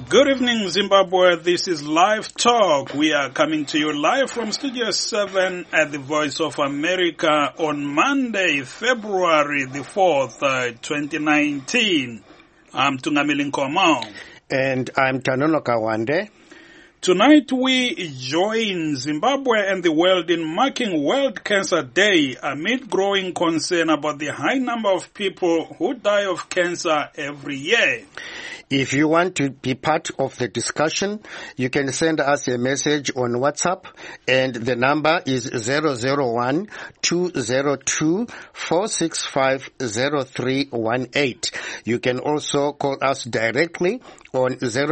Good evening, Zimbabwe. This is Live Talk. We are coming to you live from Studio 7 at the Voice of America on Monday, February the 4th, 2019. I'm Tungamili Nkomo. And I'm Tanono Kawande. Tonight we join Zimbabwe and the world in marking World Cancer Day amid growing concern about the high number of people who die of cancer every year. If you want to be part of the discussion, you can send us a message on WhatsApp, and the number is 001-202-465-0318. You can also call us directly on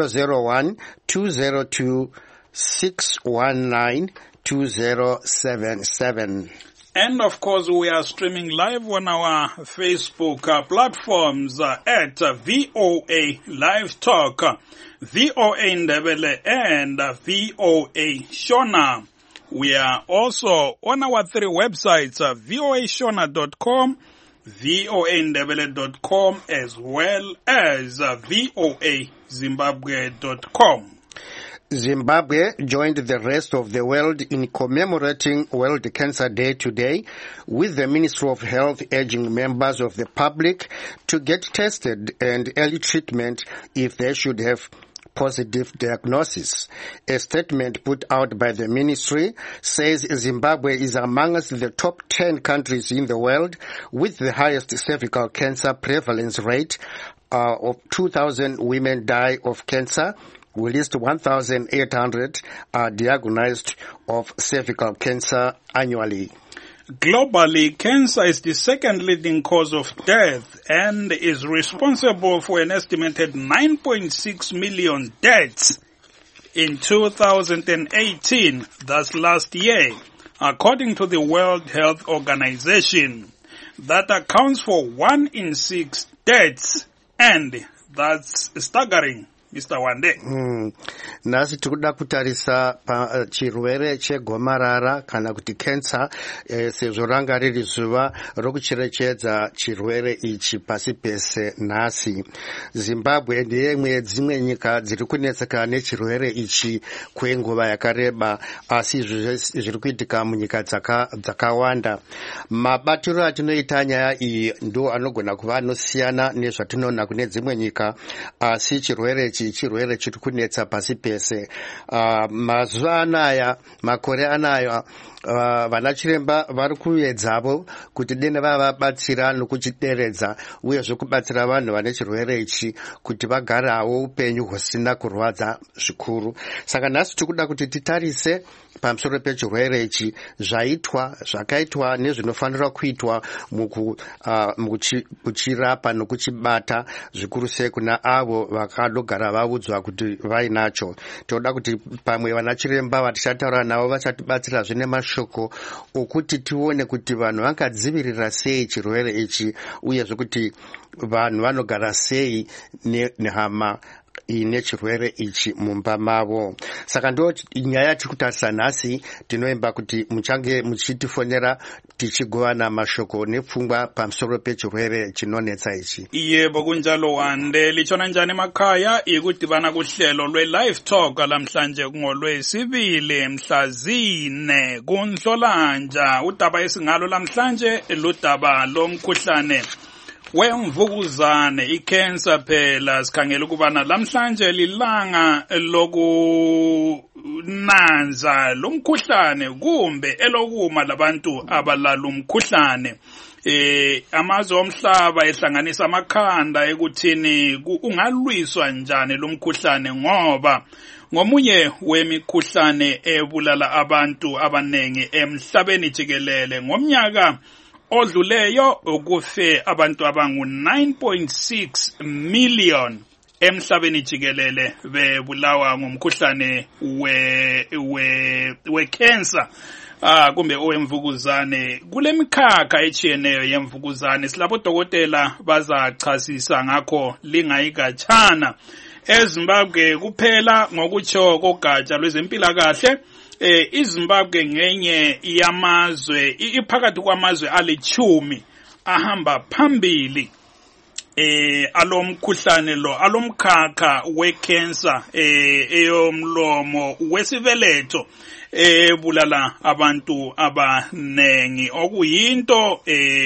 001-202-619-2077. And of course, we are streaming live on our Facebook platforms at VOA Live Talk, VOA Ndebele, and VOA Shona. We are also on our three websites, voashona.com, voandebele.com, as well as voazimbabwe.com. Zimbabwe joined the rest of the world in commemorating World Cancer Day today, with the Ministry of Health urging members of the public to get tested and early treatment if they should have positive diagnosis. A statement put out by the ministry says Zimbabwe is amongst the top 10 countries in the world with the highest cervical cancer prevalence rate. Of 2,000 women die of cancer. At least 1,800 are diagnosed of cervical cancer annually. Globally, cancer is the second leading cause of death and is responsible for an estimated 9.6 million deaths in 2018, that's last year, according to the World Health Organization. That accounts for 1 in 6 deaths, and that's staggering. Mr. Wande. Nasi tikuda kutarisa pa chirwere chegomarara kana kuti cancer sezvo ranga riri zuva rokucherechedza chirwere ichi pasi pese nhasi. Zimbabwe ndiye imwe yedzimwe nyika dziri kunetseka nechirwere ichi kwenguva yakareba, asi zviri kuitika munyika dzakawanda. Mabatiro atinoita nyaya iyi ndo anogona kuva anosiyana nezvatinoona kune dzimwe nyika, asi chirwere chirwere chiri kunetsa pasi pese. Mazuva anaya, makore anaya, vanachiremba vari kuedzavo kuti denda vavabatsira nokuchideredza, uyezve kubatsira vanhu vane chirwere ichi kuti vagarawo upenyu husina kurwadza zvikuru. Saka nhasi tikuda kuti titarise pamusoro pechirwere ichi, zvakaitwa nezvinofanira kuitwa mukuchirapa nokuchibata, zvikuru sei kuna avo vakadogara vaudzwa kuti vainacho. Toda kuti pamwe vanachiremba vatichataura navo vachatibatsira zvine mashoko okuti tione kuti vanhu vangadzivirira sei chirwere ichi, uyezve kuti vanhu vanogara sei nehama ine chirwere ichi mumba mavo. Saka ndo nyaya tikutarisa nhasi, tinoemba kuti muchange muchitifonera tichigovana mashoko nepfungwa pamusoro pechirwere chinonetsa ichi. Yebo kunjalo Wande, lichona njani emakhaya ikudibana kuhlelo lwe-Live Talk lamhlanje ngolwesibili mhla 4 kuNhlolanja. Udaba esingalo lamhlanje ludaba lomkhuhlane wemvukuzane, icancer phela. Sikhangela ukubana lamhlanje lilanga lokunanza lomkhuhlane kumbe elokuma labantu abalala umkhuhlane. Amazwe omhlaba ehlanganisa amakhanda ekuthini ungalwiswa njani lomkhuhlane, ngoba ngomunye wemikhuhlane ebulala abantu abanengi emhlabeni jikelele. Ngomnyaka odluleyo ukufe abantu abangu 9.6 million emhlabeni jikelele bebulawa ngumkhuhlane we cancer kumbe owemvukuzane. Kule mikhakha etshiyeneyo yemvukuzane silabo dokotela bazachasisa ngakho lingayikatshana. eZimbabwe kuphela ngokutsho kogatsha lwezempilakahle. iZimbabwe ngenye yamazwe iphakathi kwamazwe ali 10 ahamba phambili alomkhakha we-cancer eyomlomo wesibeletho ebulala abantu abanengi okuyinto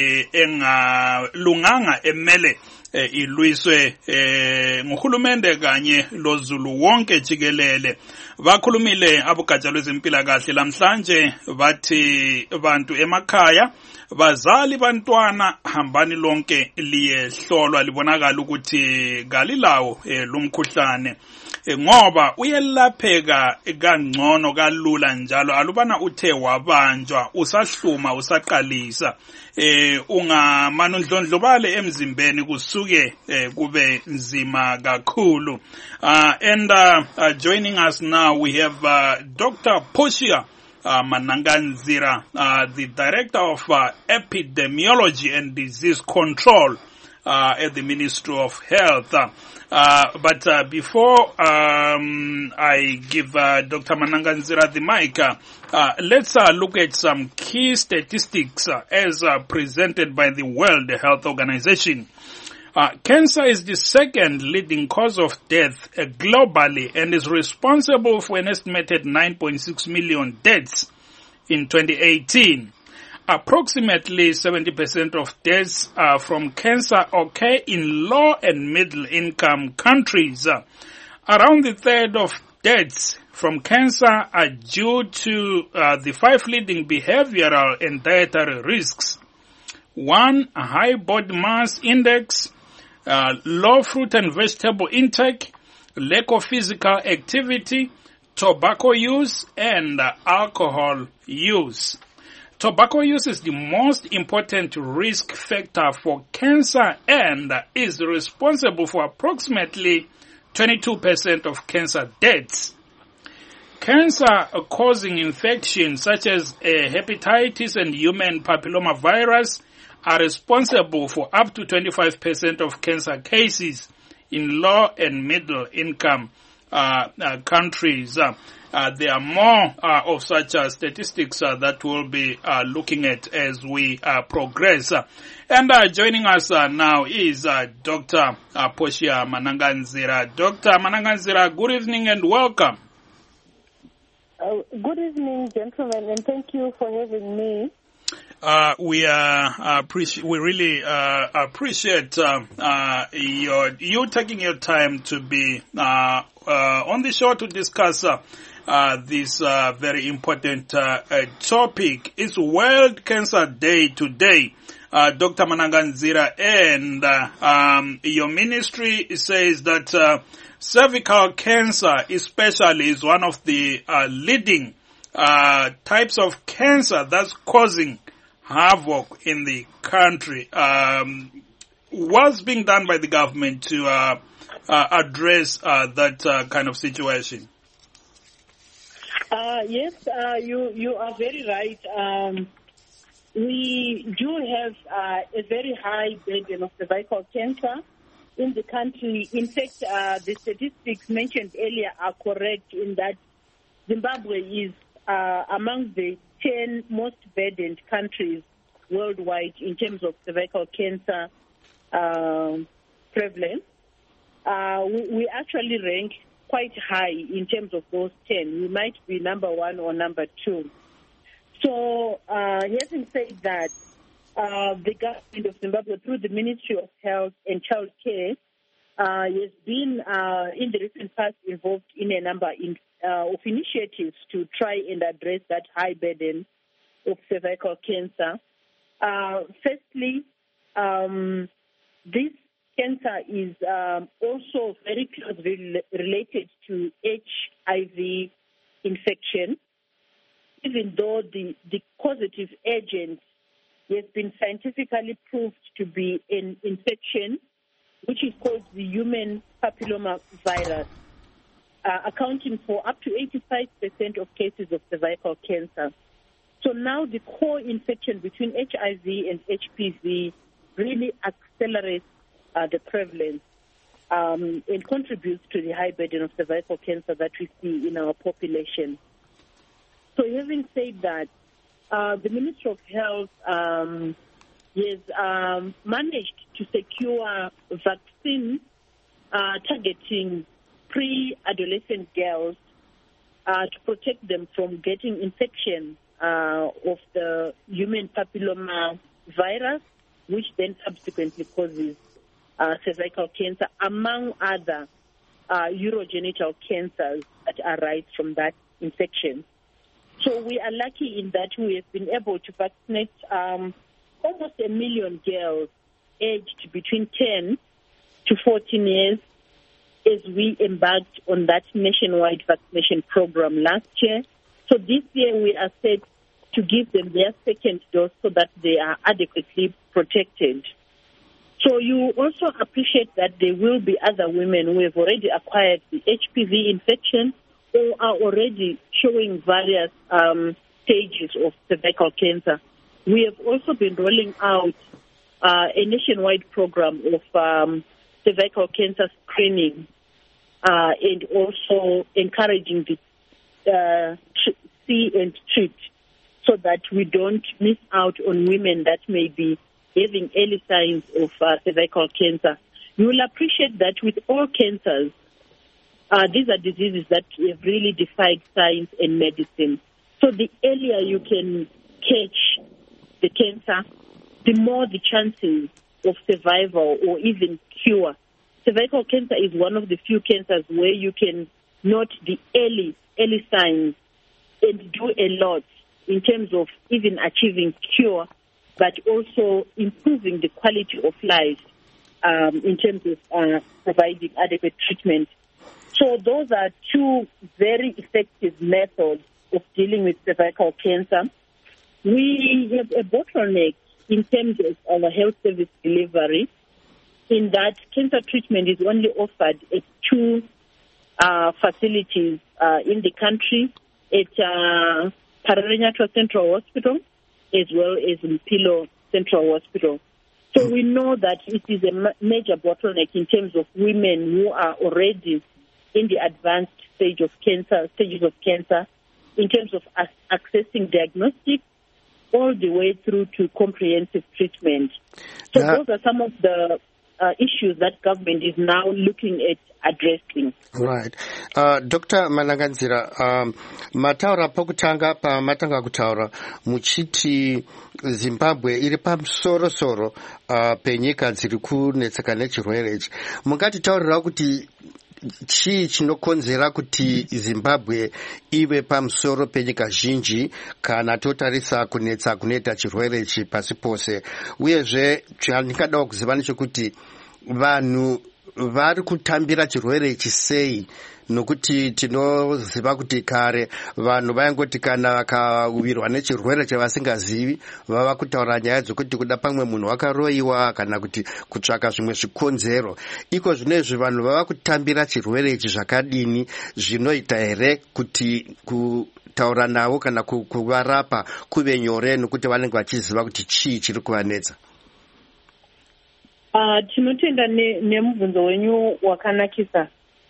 engalunganga emele ilwiswe nguhulumende kanye lozulu wonke jikelele. Bakhulumile abogatsha lwezempilakahle lamhlanje bathi bantu emakhaya bazali bantwana hambani lonke liyehlolwa libonakala ukuthi kalilawo lumkhuhlane ngoba uyelapheka kangcono kalula njalo alubana uthe wabanjwa usahluma usaqalisa ungamanundlondlobale emzimbeni kusuke kube nzima kakhulu. And joining us now we have Dr. Portia Mananganzira, the Director of Epidemiology and Disease Control at the Ministry of Health. But before I give Dr. Mananganzira the mic, let's look at some key statistics as presented by the World Health Organization. Cancer is the second leading cause of death globally and is responsible for an estimated 9.6 million deaths in 2018. Approximately 70% of deaths from cancer occur in low and middle income countries. Around a third of deaths from cancer are due to the 5 leading behavioral and dietary risks. 1. High body mass index, low fruit and vegetable intake, lack of physical activity, tobacco use, and alcohol use. Tobacco use is the most important risk factor for cancer and is responsible for approximately 22% of cancer deaths. Cancer-causing infections such as hepatitis and human papillomavirus are responsible for up to 25% of cancer cases in low and middle income countries. There are more of such statistics that we'll be looking at as we progress. And joining us now is Dr. Portia Mananganzira. Dr. Mananganzira, good evening and welcome. Good evening, gentlemen, and thank you for having me. We really appreciate you taking your time to be on the show to discuss this very important topic. It's World Cancer Day today, Dr. Mananganzira, and your ministry says that cervical cancer especially is one of the leading types of cancer that's causing havoc in the country. What's being done by the government to address that kind of situation? Yes, you are very right. We do have a very high burden of cervical cancer in the country. In fact, the statistics mentioned earlier are correct in that Zimbabwe is among the 10 most burdened countries worldwide in terms of cervical cancer prevalence. We actually rank quite high in terms of those 10. We might be number 1 or number 2. So, having said that, the government of Zimbabwe, through the Ministry of Health and Child Care, has been in the recent past involved in a number of initiatives to try and address that high burden of cervical cancer. Firstly, this cancer is also very closely related to HIV infection, even though the causative agent has been scientifically proved to be an infection, which is called the human papillomavirus, accounting for up to 85% of cases of cervical cancer. So now the co-infection between HIV and HPV really accelerates the prevalence and contributes to the high burden of cervical cancer that we see in our population. So having said that, the Ministry of Health has managed to secure vaccine targeting pre-adolescent girls to protect them from getting infection of the human papilloma virus, which then subsequently causes cervical cancer, among other urogenital cancers that arise from that infection. So we are lucky in that we have been able to vaccinate almost 1 million girls aged between 10 to 14 years as we embarked on that nationwide vaccination program last year. So this year we are set to give them their second dose so that they are adequately protected. So you also appreciate that there will be other women who have already acquired the HPV infection or are already showing various stages of cervical cancer. We have also been rolling out a nationwide program of cervical cancer screening and also encouraging the see and treat so that we don't miss out on women that may be having early signs of cervical cancer. You will appreciate that with all cancers, these are diseases that have really defied science and medicine. So the earlier you can catch the cancer, the more the chances of survival or even cure. Cervical cancer is one of the few cancers where you can note the early signs and do a lot in terms of even achieving cure, but also improving the quality of life in terms of providing adequate treatment. So those are two very effective methods of dealing with cervical cancer. We have a bottleneck in terms of our health service delivery, in that cancer treatment is only offered at 2 facilities in the country, at Pararenyatwa Central Hospital as well as Mpilo Central Hospital. So we know that it is a major bottleneck in terms of women who are already in the advanced stages of cancer, in terms of accessing diagnostic all the way through to comprehensive treatment. So those are some of the issues that government is now looking at addressing. Right. Dr. Malanganzira, mataura pokutanga pa matanga kutaura muchiti Zimbabwe iri pamusoro penyika dziri kunetseka nechirwere ichi. Mungatitaurira kuti chii chinokonzera kuti Zimbabwe ive pamusoro penyika zhinji kana totarisa kunetsa kunoita chirwere ichi pasi pose, uyezve chandingadawo kuziva nechekuti vanhu vari kutambira chirwere ichi sei, nokuti tinoziva kuti kare vanhu vaingoti kana vakawirwa nechirwere chavasingazivi vava kutaura nyaya dzokuti kuda pamwe munhu wakaroiwa kana kuti kutsvaka zvimwe zvikonzero. Iko zvinezvi vanhu vava kutambira chirwere ichi zvakadini, zvinoita here kuti kutaura navo kana kuvarapa kuve nyore nokuti vanenge vachiziva kuti chii chiri kuvanetsa? Tinotenda nemubvunzo wenyu wakanakisa.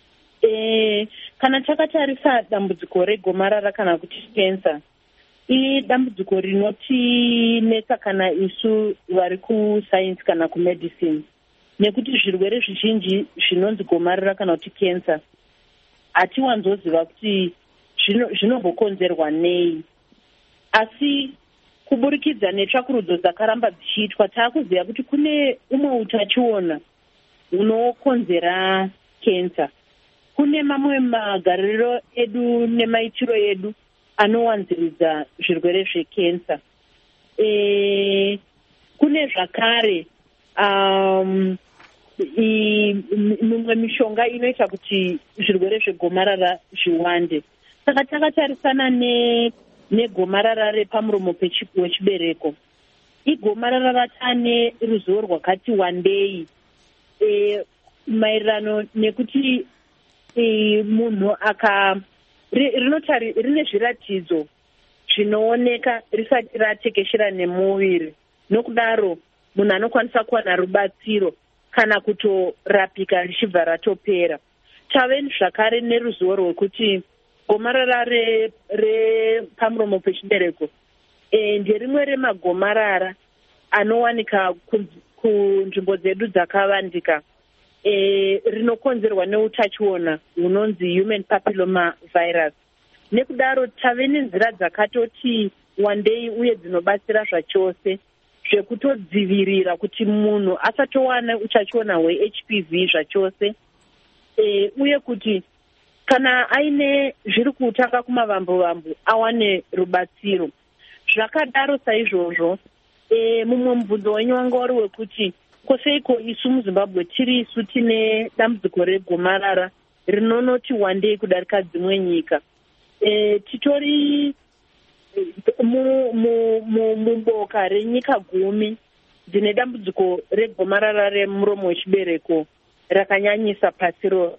Kana takatarisa dambudziko regomarara kana kuti kensa, dambudziko rinotinetsa kana isu vari kusainsi kana kumedicine, nekuti zvirwere zvizhinji zvinonzi gomarara kana kuti kensa hatiwanzoziva kuti zvinombokonzerwa nei, asi kuburikidza netsvakurudzo dzakaramba dzichiitwa taakuziva kuti kune umwe utachiona unokonzera kensa. Kune mamwe magariro edu nemaitiro edu anowanziridza zvirwere zvekensa. Kune zvakare mimwe mishonga inoita kuti zvirwere zvegomarara zviwande. Saka takatarisana negomarara repamuromo wechibereko, igomarara ratane ruzivo rwakati wandei maererano nekuti munhu rine zviratidzo zvinooneka risati ratekeshera nemuviri, nokudaro munhu anokwanisa kuwana rubatsiro kana kutorapika richibva ratopera. Tave zvakare neruzivo rwekuti gomarara repamuromo pechibereko nderimwe remagomarara anowanika kunzvimbo dzedu dzakavandika rinokonzerwa neutachiona hunonzi human papilloma virus. Nekudaro tave nenzira dzakatoti wandei uye dzinobatsira zvachose zvekutodzivirira kuti munhu asatowana utachiona hwe-HPV zvachose, uye kuti kana aine zviri kutanga kumavambo-vambo awane rubatsiro. Zvakadaro saizvozvo, mumwe mubvunzo wenyu wanga uri wekuti koseiko isu muZimbabwe tiri isu tine dambudziko regomarara rinonoti wandei kudarika dzimwe nyika. Titori muboka renyika 10 dzine dambudziko regomarara remuromo wechibereko rakanyanyisa pasi rose.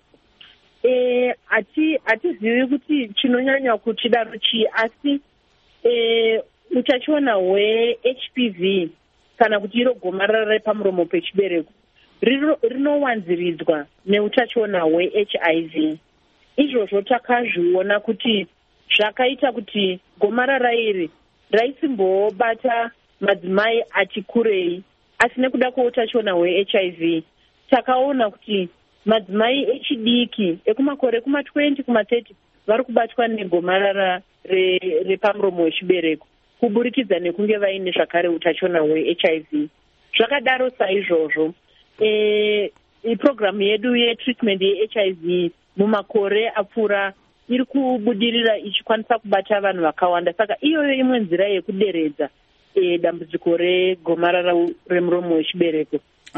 Hatizivi kuti chinonyanya kuchidaro chii, asi utachiona hwe-HPV kana kuti iro gomarara repamuromo pechibereko rinowanziridzwa neutachiona hwe-HIV. Izvozvo takazviona kuti zvakaita kuti gomarara iri raisimbobata madzimai ati kurei, asi nekuda kweutachiona hwe-HIV takaona kuti madzimai echidiki ekumakore kuma20 kuma30 vari kubatwa negomarara repamuromo wechibereko kuburikidza nekunge vaine zvakare utachiona hwe-HIV. Zvakadaro saizvozvo, programu yedu yetreatment ye-HIV mumakore apfuura iri kubudirira ichikwanisa kubata vanhu vakawanda. Saka iyoyo imwe nzira yekuderedza dambudziko regomarara remuromo wechibereko.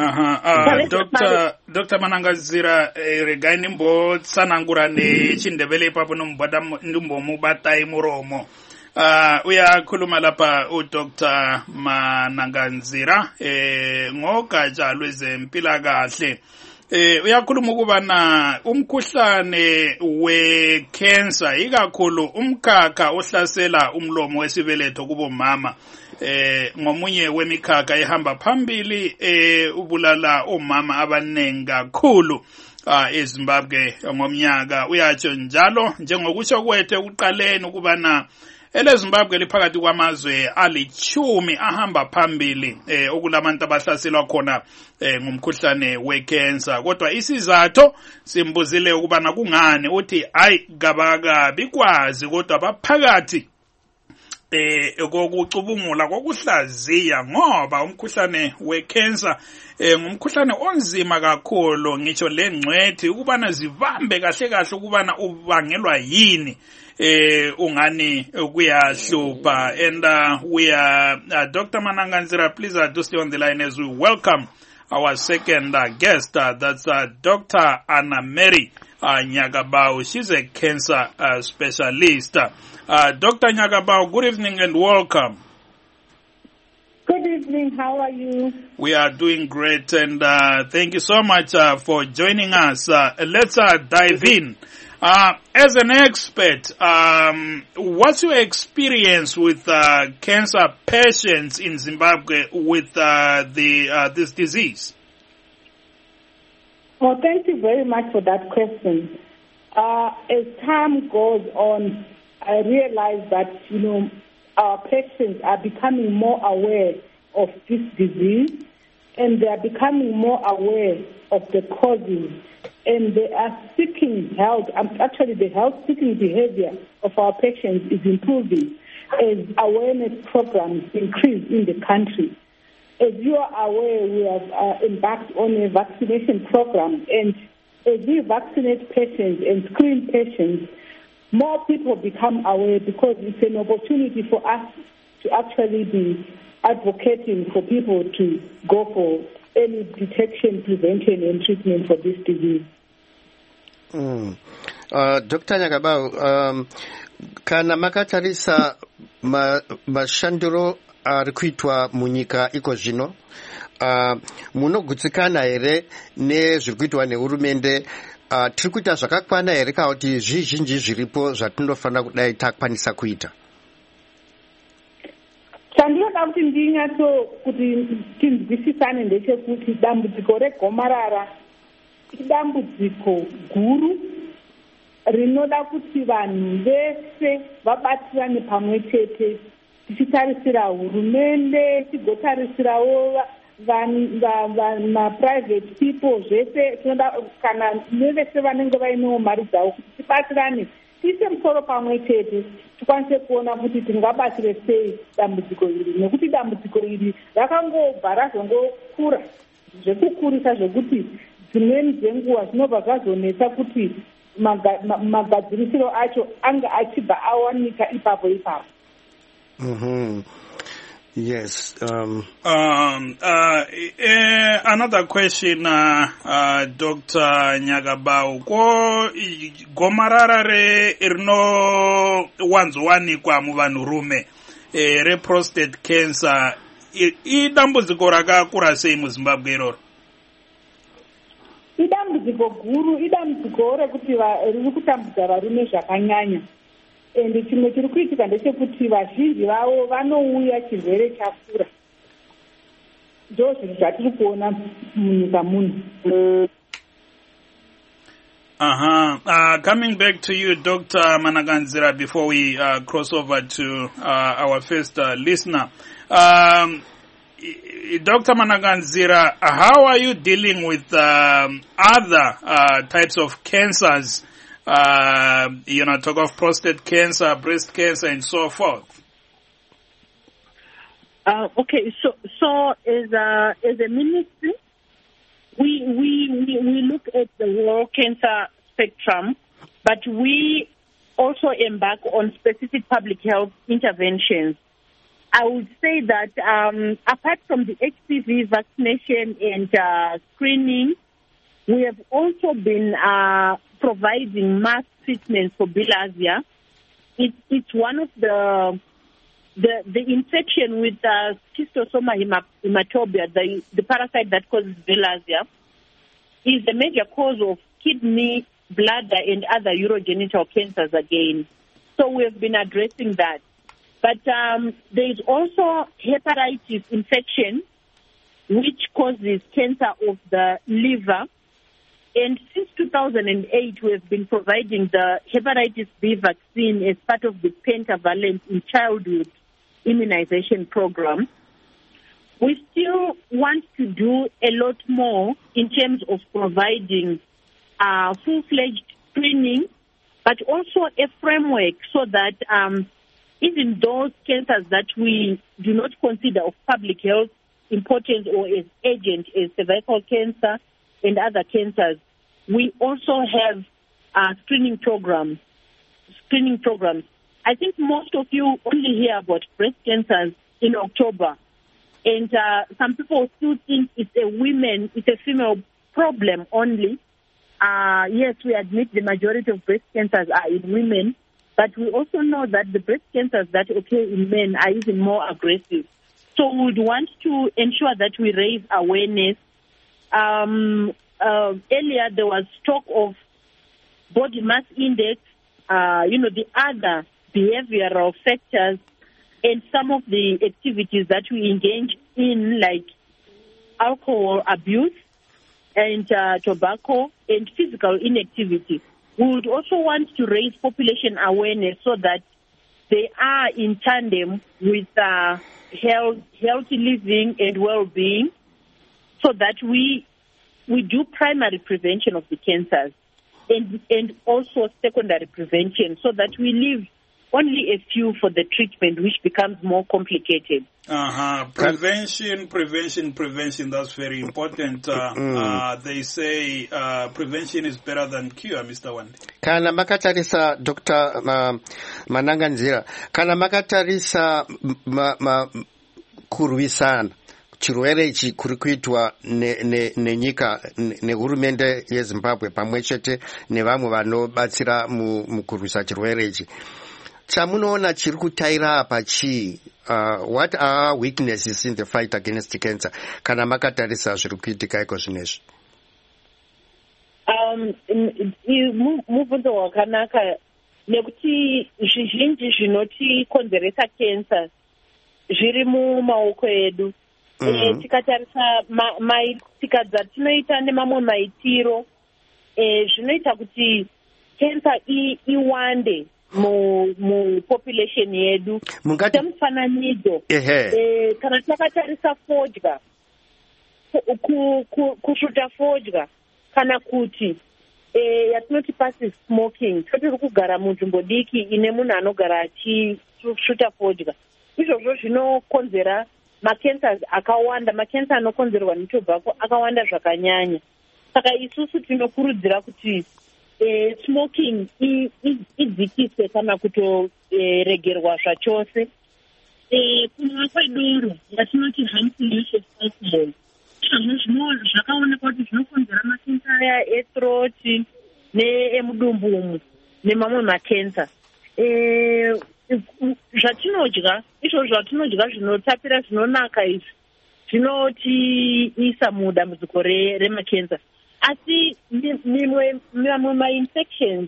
Dr. Manangazira, regai nimbotsanangura nechindevele ipapo nimbomubatai muromo. Uyakhuluma lapha uDr. Manangazira ngogatsha lwezempilakahle. Uyakhuluma ukubana umkhuhlane we-cancer ikakhulu umkhakha ohlasela umlomo wesibeletho kubomama ngomunye wemikhakha ehamba phambili ubulala omama abanengi kakhulu eZimbabwe ngomnyaka. Uyatsho njalo njengokusho kwethu ekuqaleni ukubana eleZimbabwe liphakathi kwamazwe ali10 ahamba phambili okulabantu abahlaselwa khona ngumkhuhlane we-cancer. Kodwa isizathu simbuzile ukubana kungani uthi hayi kabakabi kwazi kodwa baphakathi kokucubungula kokuhlaziya ngoba umkhuhlane we-cancer ngumkhuhlane onzima kakhulu, ngitsho lengcwethi ukubana zibambe kahle kahle ukubana ubangelwa yini ungani kuyahlupha. And we are Dr. Manangazira, please do stay on the line as we welcome our second guest, that's Dr. Anna Mary Nyagabau. She's a cancer specialist. Dr. Nyagabau, good evening and welcome. Good evening, how are you? We are doing great, and thank you so much for joining us. Let's dive in. As an expert, what's your experience with cancer patients in Zimbabwe with this disease? Well, thank you very much for that question. As time goes on, I realize that, our patients are becoming more aware of this disease, and they are becoming more aware of the causes, and they are seeking help. Actually, the health-seeking behavior of our patients is improving as awareness programs increase in the country. As you are aware, we have embarked on a vaccination program, and as we vaccinate patients and screen patients, more people become aware because it's an opportunity for us to actually be advocating for people to go for early detection, prevention, and treatment for this disease. Dr. Nyagabau, kana makatarisa mashandiro ari kuitwa munyika iko zvino, munogutsikana here nezviri kuitwa nehurumende? Tiri kuita zvakakwana here kana kuti zvizhinji zviripo zvatinofanira kudai takwanisa kuita? Chandinoda kuti ndinyatso kuti tinzwisisane ndechekuti dambudziko regomarara idambudziko guru rinoda kuti vanhu vese vabatirane pamwe chete tichitarisira hurumende, tigotarisirawo private people zvese tinoda kana nevese vanenge vainewo mari dzavo kuti tibatsirane tiise musoro pamwe chete tikwanise kuona kuti tingabatsire sei dambudziko iri, nekuti dambudziko iri rakangobva razongokura zvekukurisa zvekuti dzimweni dzenguva zvinobva zvazonetsa kuti magadzirisiro acho anga achibva awanika ipapo. Yes. Another question, Dr. Nyagabau. Ko gomarara rino wanzowanikwa muvanhurume re prostate cancer idambudziko rakakura sei muZimbabwe iroro? Idambudziko guru, idambudziko rekuti riri kutambudza varume zvakanyanya. And chimwe chiri kuitika ndechekuti vazhinji vavo vanouya chirwere chakura. Ndo zvinhu zvatiri kuona munyika muno. Coming back to you, Dr. Managanzira, before we cross over to our first listener. Dr. Managanzira, how are you dealing with other types of cancers? Talk of prostate cancer, breast cancer, and so forth. Okay, so as a ministry, we look at the whole cancer spectrum, but we also embark on specific public health interventions. I would say that apart from the HPV vaccination and screening, we have also been providing mass treatments for bilharzia. It's one of the infection with Schistosoma hematobia, the parasite that causes bilharzia, is the major cause of kidney, bladder, and other urogenital cancers again. So we have been addressing that. But there is also hepatitis infection, which causes cancer of the liver. And since 2008, we have been providing the hepatitis B vaccine as part of the pentavalent in childhood immunization program. We still want to do a lot more in terms of providing full-fledged screening, but also a framework so that even those cancers that we do not consider of public health importance or as urgent as cervical cancer and other cancers, we also have screening programs. I think most of you only hear about breast cancers in October, and some people still think it's a female problem only. Yes, we admit the majority of breast cancers are in women, but we also know that the breast cancers that occur in men are even more aggressive. So we would want to ensure that we raise awareness. Earlier there was talk of body mass index, the other behavioral factors, and some of the activities that we engage in, like alcohol abuse and tobacco and physical inactivity. We would also want to raise population awareness so that they are in tandem with healthy living and well-being, so that we do primary prevention of the cancers and also secondary prevention, so that we leave only a few for the treatment, which becomes more complicated. Prevention, that's very important. They say prevention is better than cure, Mr. Wande. Kana makatarisa Dr. Managanzira, kana makatarisa kurwisana chirwere ichi kuri kuitwa nenyika nehurumende yeZimbabwe pamwe chete nevamwe vanobatsira mukurwisa chirwere ichi, chamunoona chiri kutaira apa chii? What are weaknesses in the fight against cancer kana makatarisa zviri kuitika iko zvinezvi? Mubvunzo wakanaka, nekuti zvizhinji zvinotikonzeresa cancer zviri mumaoko edu. Tikatarisa tsika dzatinoita nemamwe maitiro zvinoita kuti cancer iwande population yedu semfananidzo kana takatarisa fodya kusvuta fodya kana kuti yatinoti passive smoking totiri kugara munzvimbo diki ine munhu anogara achisvuta fodya izvozvo zvinokonzera macancers akawanda macancer anokonzerwa netobacco akawanda zvakanyanya saka isusu tinokurudzira kuti smoking idzikiswe kana kutoregerwa zvachose kunwa kwedoro yatinoti harmful use of alcohol izvozvo zvakaonekwa kuti zvinokonzera makensa aya ethroat neemudumbu nemamwe makensa zvatinodya izvozvo zvatinodya zvinotapira zvinonaka izvi zvinotiisa mudambudziko remakensa asi mamwe mainfections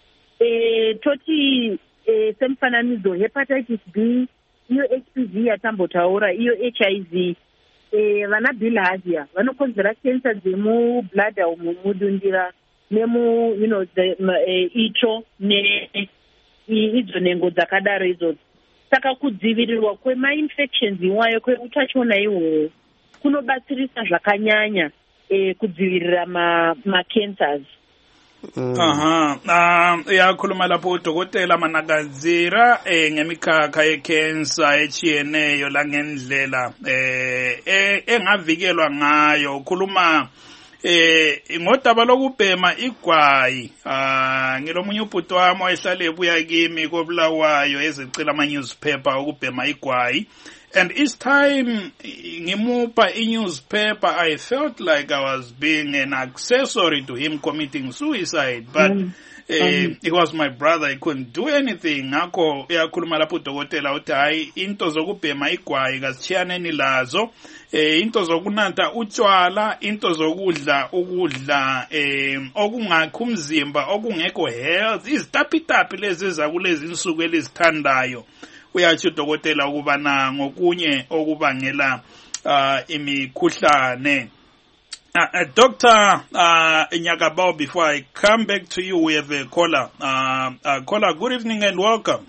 toti semufananidzo hepatitis B iyo HPV yatambotaura iyo HIV vana bilharzia vanokonzera kensa dzemubladha umu mudundira nemu itsvo neidzo nhengo dzakadaro idzodzo saka kudzivirirwa kwemainfections iwayo kweutachiona ihwohwo kunobatsirisa zvakanyanya kudzivirira macancers. Yakhuluma lapho udokotela Managazira ngemikhakha yecancer echiyeneyo la ngendlela engavikelwa ngayo ukhuluma ngodaba lokubhema igwayi ngilomunye ubhuti wami oyehlale ebuya kimi koBulawayo ezicela ama newspaper ukubhema igwayi. And each time ngimupa newspaper, I felt like I was being an accessory to him committing suicide. But it was my brother. He couldn't do anything. Ngakho uyakhuluma lapho udokotela uthi hayi into zokubhema igwayi kasitshiyaneni lazo. Into zokunatha utshwala, into zokudla ukudla okungakho umzimba okungekho health, izitapitapi lezi zakulezi insuku elizithandayo. Uyathi udokotela ukubana ngokunye okubangela imikhuhlane. Dr. Nyakabao, before I come back to you, we have a caller. Caller, good evening and welcome.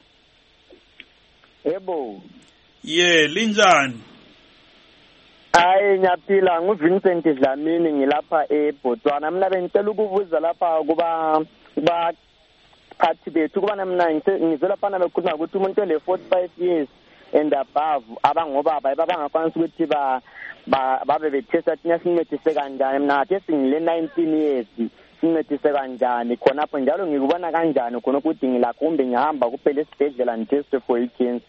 Ebo. Yeah, linjani? Hayi nyaphila nguVincent Dlamini ngilapha eBotswana. Mina bengicela ukubuza lapha kuba phathi bethu kuba mina ngizela phana bekhuluma ukuthi umuntu ole 45 years and above abangobaba abangakwanisi ukuthi babe betesta thina sincedise kanjani. Mina ke singile 19 years sincedise kanjani khona apho njalo ngikubona kanjani khona ukuthi ngilakho kumbe ngihamba kuphela esibhedlela ngitest for cancer.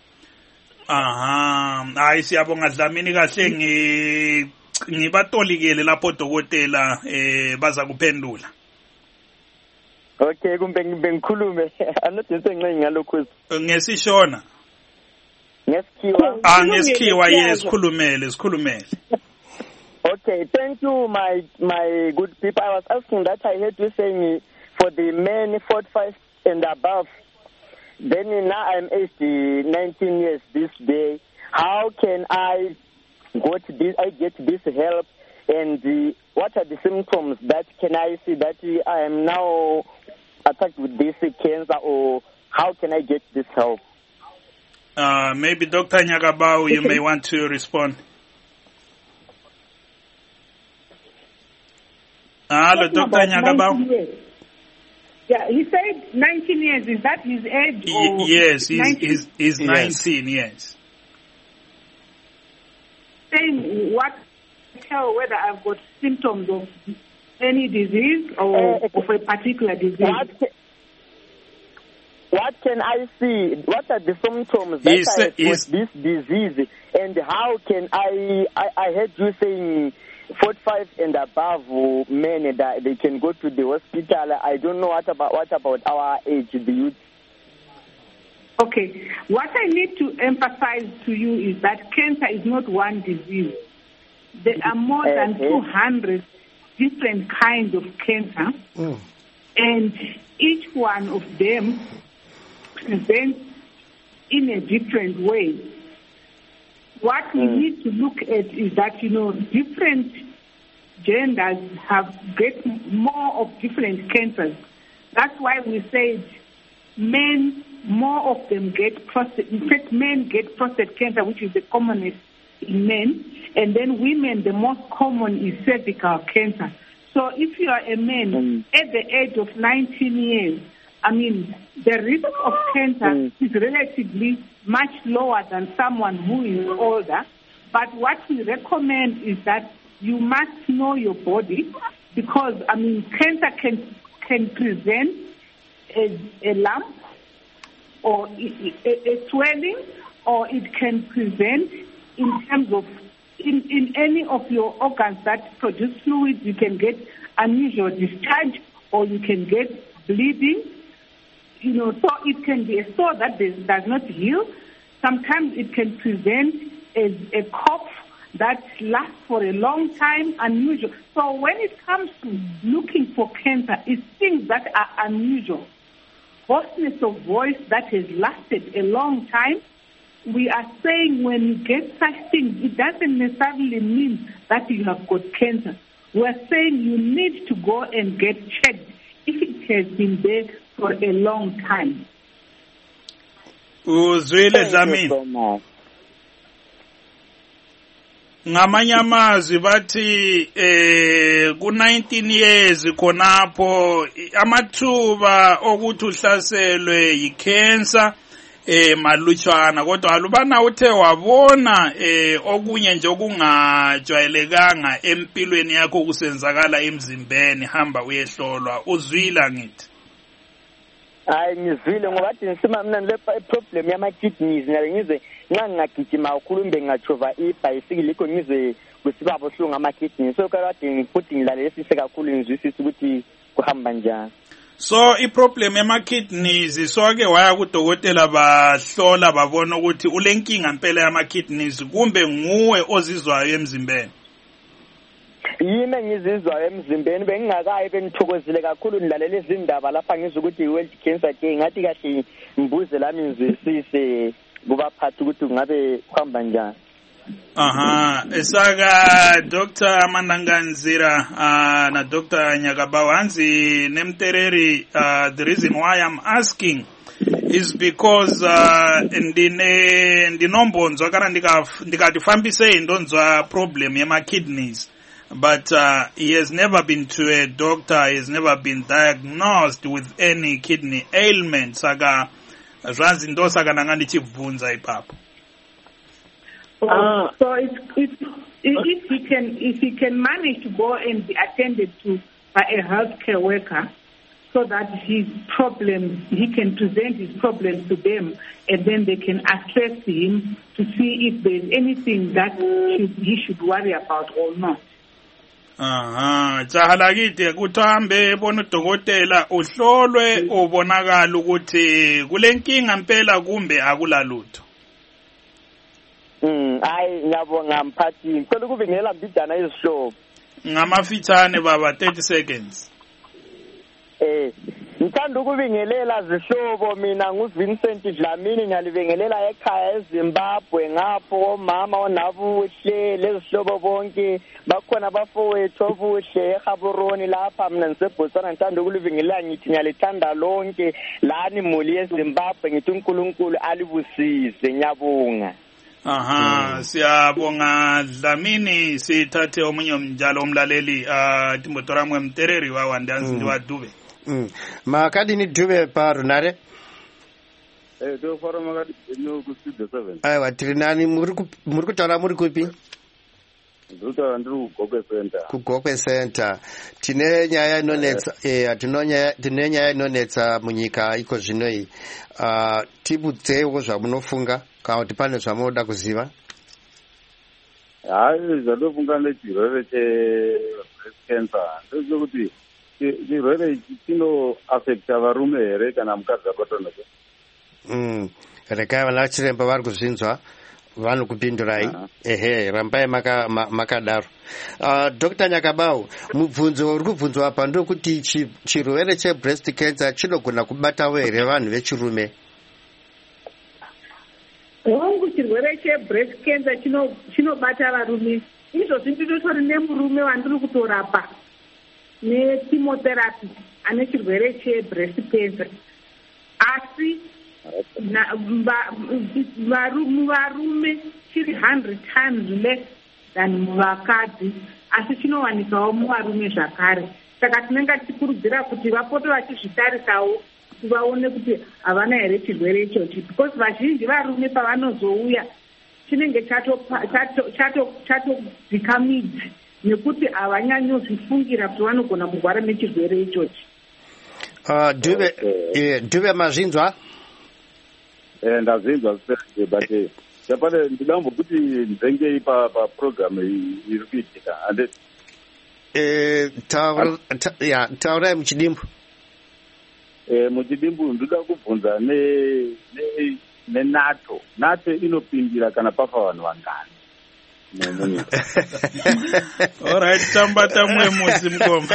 Hayi siyabonga Dlamini kahle ngibatolikele lapho dokotela baza kuphendula. Okay, kumbe ngikhulume anodinse ncenye ngalokho ngesishona ngesikhiwa ngesikhiwa yes sikhulumele. Okay, thank you my good people. I was asking that I heard you saying for the men 45 and above, then now I'm aged 19 years this day. How can I get this help, and what are the symptoms that can I see that I am now attacked with this cancer, or how can I get this help? Maybe Dr. Nyakabao, you may want to respond. Hello, Dr. Nyakabao. Yeah, he said 19 years. Is that his age? Or yes, he's 19, yes. Saying what? Tell whether I've got symptoms of any disease or of a particular disease. What can I see? What are the symptoms that I have with this disease? And how can I heard you saying 45 and above men that they can go to the hospital. I don't know what about our age, the youth. Okay. What I need to emphasize to you is that cancer is not one disease. There are more than 200 different kinds of cancer, and each one of them presents in a different way. What we need to look at is that, different genders get more of different cancers. That's why we said more of them get prostate. In fact, men get prostate cancer, which is the commonest in men, and then women, the most common is cervical cancer. So if you are a man at the age of 19 years, the risk of cancer is relatively much lower than someone who is older. But what we recommend is that you must know your body, because cancer can present a lump or a swelling, or it can present in terms of in any of your organs that produce fluid. You can get unusual discharge, or you can get bleeding. So it can be a sore that does not heal. Sometimes it can present as a cough that lasts for a long time, unusual. So when it comes to looking for cancer, it's things that are unusual. Hoarseness of voice that has lasted a long time. We are saying when you get such things, it doesn't necessarily mean that you have got cancer. We're saying you need to go and get checked if it has been there for a long time. Uzwile Dlamini. Ngamanye amazwi bathi ku-19 years khonapho amathuba okuthi uhlaselwe yi-cancer malutshwana, kodwa alubana uthe wabona okunye nje okungajwayelekanga empilweni yakho kusenzakala emzimbeni, hamba uyehlolwa. Uzwile ngithi? Hayi ngizwile, ngoba athi ngisima mina le problem yama-kidneys ngize ngangagijima kakhulu mbe ngachova ibhayisikili ikho ngize kusibabo hlungu ama-kidneys. So kade futhi ngilalelesise kakhulu ngizwisise ukuthi kuhamba njani. So i-problem yama-kidneys, so-ke waya kudokotela bahlola babona ukuthi ulenkinga mpela yama-kidneys kumbe nguwe ozizwayo emzimbeni? Yimi engizizwayo emzimbeni, bengingakayi bengithokozile kakhulu nilalela izindaba lapha ngizwe ukuthi i-World Cancer Day, ngathi kahle ngibuze lami ngizwisise kubaphathi ukuthi ngabe kuhamba njani. Saka Dr. Mandanganzira na Dr. Nyakabawanzi Nemtereri, the reason why I'm asking is because ndinombonzwa kana ndikatifambise indonzwa problem yama-kidneys, but he has never been to a doctor, he has never been diagnosed with any kidney ailment. Saka zvanzi ndo saka nanga ndichibvunza ipapo. So if he can manage to go and be attended to by a healthcare worker, so that his problems, he can present his problems to them, and then they can assess him to see if there's anything that he should worry about or not. Tsahalakite kuthambe bona udokotela uhlolwe ubonakala ukuthi kulenkinga impela kumbe akulalutho. Hayi ngiyabonga mphathi, ngicela ukubingelela mbidana izihlobo. Ngamafitshane baba, 30 seconds. Ngithanda ukubingelela zihlobo, mina nguVincent Dlamini, ngiyalibingelela ekhaya eZimbabwe, ngapho omama onabuhle lezihlobo bonke bakhona bafowethu obuhle eGaborone lapha, mina ngiseBotswana. Ngithanda ukulibingelela ngithi ngiyalithanda lonke lani muli eZimbabwe, ngithi uNkulunkulu alibusise, ngiyabonga. Siyabonga Dlamini. Sithathe omunye umnjalo umlaleli Timbotora Mwemtereri wawandanzi ndiwadube. Makadi ni dube parunare? Do fara makadi no ku studio 7. Aiwa, tirinani muri kutaura muri kupi? Ndutaura ndiri kuGokwe Center. KuGokwe Center. Tine nyaya inonetsa, tine nyaya inonetsa munyika iko zvinoi. Tibudzewo zvamunofunga kana kuti pane zvamunoda kuziva? Hayi, zvatofunga nechirwere che-breast cancer ndezvekuti chirwere ichi chinoafekta varume here kana mukadzi abatwa nacho? Rekai vana chiremba vari kuzvinzwa vanokupindurai. Ehe, rambai makadaro. Dr. Nyakabau, mubvunzo uri kubvunzwa apa ndokuti chirwere che-breast cancer chinogona kubatawo here vanhu vechirume? Hongu chirwere che-breast cancer chinobata varume. Izvozvi ndinotori nemurume wandiri kutorapa nechemotherapy ane chirwere che-breast cancer. asi varume chiri 100 times less than vakadzi, asi chinowanikawo muvarume zvakare. Saka tinenge tichikurudzira kuti vapote vachizvitarisawo kuti vaone kuti havana here chirwere ichochi, because vazhinji varume pavanozouya chinenge chatodzika midzi nekuti havanyanyozvifungira kuti vanogona kurwara nechirwere ichochi. Dube mazvinzwa? Ndazvinzwa but chapane ndidambo kuti ndengei paprogram iri kuitika ande taurai muchidimbu. Muchidimbu ndoda kubvunza neNATO. NATO inopindira kana pafa vanhu vangani? Alright, tambata mwemusi mukoma.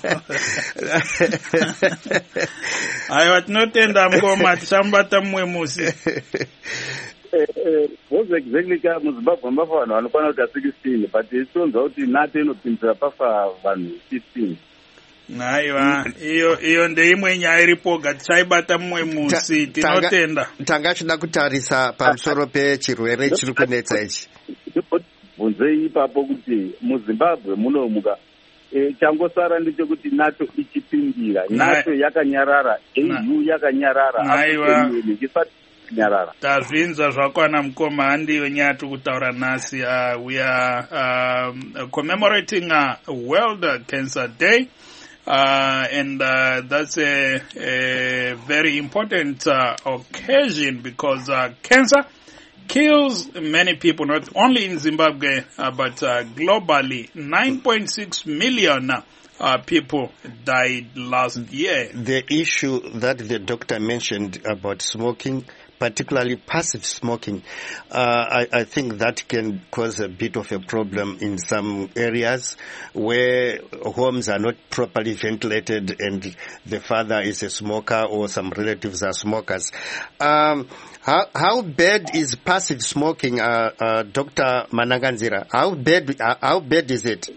Aiwa tinotenda mukoma tambata mwemusi. Was exactly ka muZimbabwe mafa vanhu vanokwana kuti 16 but isonzwa kuti NATO inopindira pafa vanhu 15. Aiwa, iyo ndeimwe nyaya iripoga tichaibata mumwe musi tinotenda. Tanga chida kutarisa pamusoro pechirwere chiri kunetsa ichi. Bvunzei ipapo kuti muZimbabwe munomuka changosara ndechekuti NATO ichipindira, NATO yakanyarara, EU yakanyarara, aiwa nyarara. Tazvinza zvakwana mukoma, handiyo nyaya tiri kutaura nhasi. We are commemorating World Cancer Day. And that's a very important occasion because cancer kills many people, not only in Zimbabwe, but globally. 9.6 million people died last year. The issue that the doctor mentioned about smoking, particularly passive smoking, I think that can cause a bit of a problem in some areas where homes are not properly ventilated and the father is a smoker or some relatives are smokers. How bad is passive smoking, Dr. Managanzira? How bad is it?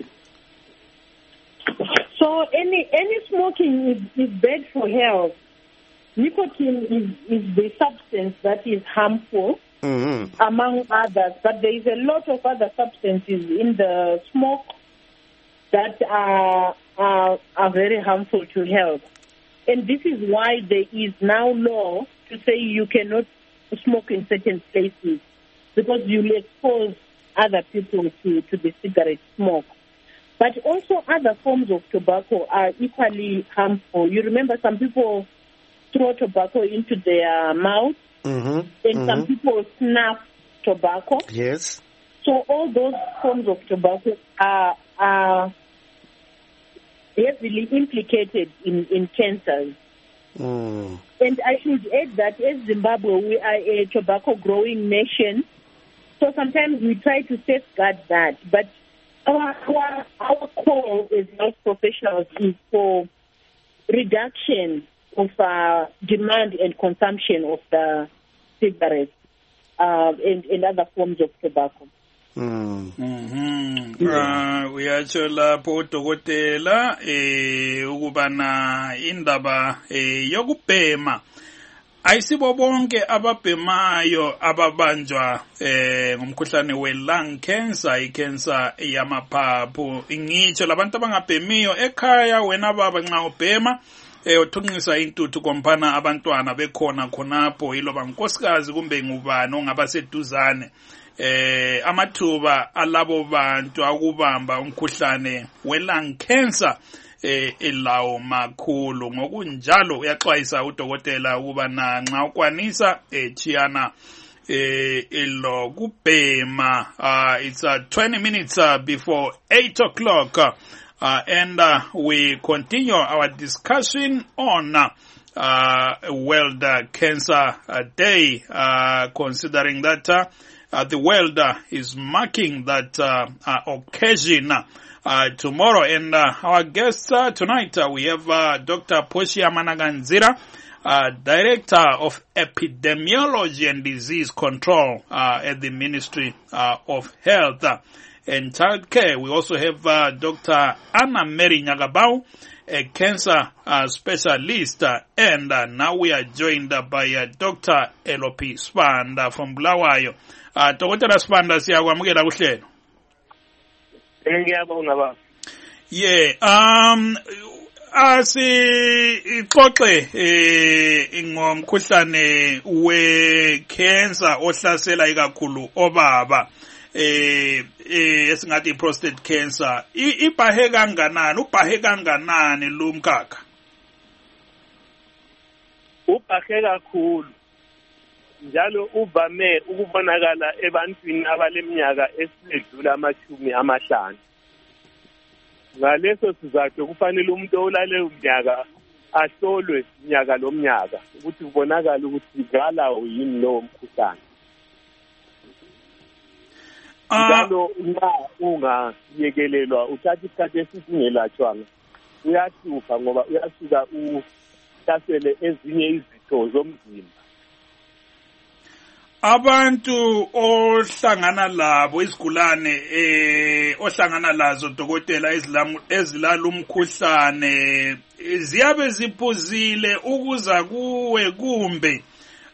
So any smoking is bad for health. Nicotine is the substance that is harmful, among others, but there is a lot of other substances in the smoke that are very harmful to health. And this is why there is now law to say you cannot smoke in certain places because you'll expose other people to the cigarette smoke. But also other forms of tobacco are equally harmful. You remember some people throw tobacco into their mouth, and some people snuff tobacco. Yes. So all those forms of tobacco are heavily implicated in cancers. And I should add that as Zimbabwe, we are a tobacco growing nation, so sometimes we try to safeguard that. But our call as health professionals is for reduction of demand and consumption of the cigarettes and other forms of tobacco. Uyatsho lapho udokotela ukubana indaba yokubhema ayisibo bonke ababhemayo ababanjwa ngomkhuhlane we-lung cancer, i-cancer yamaphaphu. Ngitsho labantu abangabhemiyo ekhaya, wena baba nxa ubhema uthunqisa intuthu kompana abantwana bekhona khonapho, iloba nkosikazi kumbe ngubani ongaba seduzane, amathuba alabo bantu akubamba umkhuhlane we-lung cancer elawo makhulu. Ngokunjalo uyaxwayisa udokotela ukuba nxa ukwanisa chiyana ilo kubhema. It's 20 minutes before 8 o'clock. And we continue our discussion on World Cancer Day, considering that the world is marking that occasion tomorrow. And our guests tonight, we have Dr. Portia Managanzira, Director of Epidemiology and Disease Control at the Ministry of Health and Child Care. We also have Dr. Anna Mary Nyagabau, a cancer specialist, and now we are joined by Dr. Elopi Sibanda from Bulawayo. Dr. Sibanda, siyakwamukela kuhlelo. Ngiyabonga baba. Asixoxe ngomkhuhlane we-cancer ohlasela ikakhulu obaba esingathi i-prostate cancer. Ubhahe kanganani lo mkhakha? Ubhahe kakhulu. Njalo uvame ukubonakala ebantwini abaleminyaka esidlula 50. Ngaleso sizathu kufanele umuntu olale umnyaka ahlolwe minyaka lomnyaka ukuthi kubonakala ukuthi ngalawo yini lo mkhuhlane. Njalo uma ungayekelelwa uthatha isikhathi esingelatshwanga uyahlupha ngoba uyasuka uhlasele ezinye izitho zomzimba. Abantu ohlangana labo isigulane ohlangana lazo dokotela ezilala umkhuhlane ziyabe ziphuzile ukuza kuwe kumbe